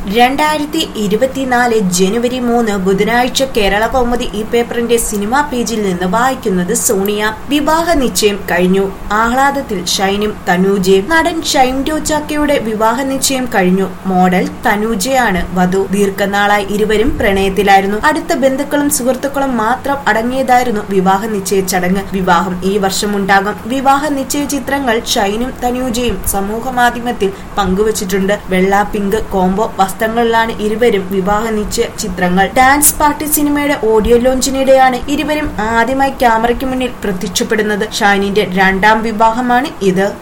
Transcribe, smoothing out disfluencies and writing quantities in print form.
2024 ജനുവരി 3 ബുധനാഴ്ച കേരള കൗമുദി ഈ പേപ്പറിന്റെ സിനിമാ പേജിൽ നിന്ന് വായിക്കുന്നത് സോണിയ. വിവാഹ നിശ്ചയം കഴിഞ്ഞു. ആഹ്ലാദത്തിൽ ഷൈനും തനൂജയും. നടൻ ഷൈൻ ടോച്ചാക്കയുടെ വിവാഹ നിശ്ചയം കഴിഞ്ഞു. മോഡൽ തനൂജയാണ് വധു. ദീർഘനാളായി ഇരുവരും പ്രണയത്തിലായിരുന്നു. അടുത്ത ബന്ധുക്കളും സുഹൃത്തുക്കളും മാത്രം അടങ്ങിയതായിരുന്നു വിവാഹ നിശ്ചയ ചടങ്ങ്. വിവാഹം ഈ വർഷമുണ്ടാകും. വിവാഹ നിശ്ചയ ചിത്രങ്ങൾ ഷൈനും തനൂജയും സമൂഹ മാധ്യമത്തിൽ പങ്കുവച്ചിട്ടുണ്ട്. വെള്ള പിങ്ക് കോംബോ വസ്ത്രങ്ങളിലാണ് ഇരുവരും വിവാഹ നിശ്ചയ ചിത്രങ്ങൾ. ഡാൻസ് പാർട്ടി സിനിമയുടെ ഓഡിയോ ലോഞ്ചിനിടെയാണ് ഇരുവരും ആദ്യമായി ക്യാമറയ്ക്ക് മുന്നിൽ പ്രത്യക്ഷപ്പെടുന്നത്. ഷൈനിന്റെ രണ്ടാം വിവാഹമാണ് ഇത്.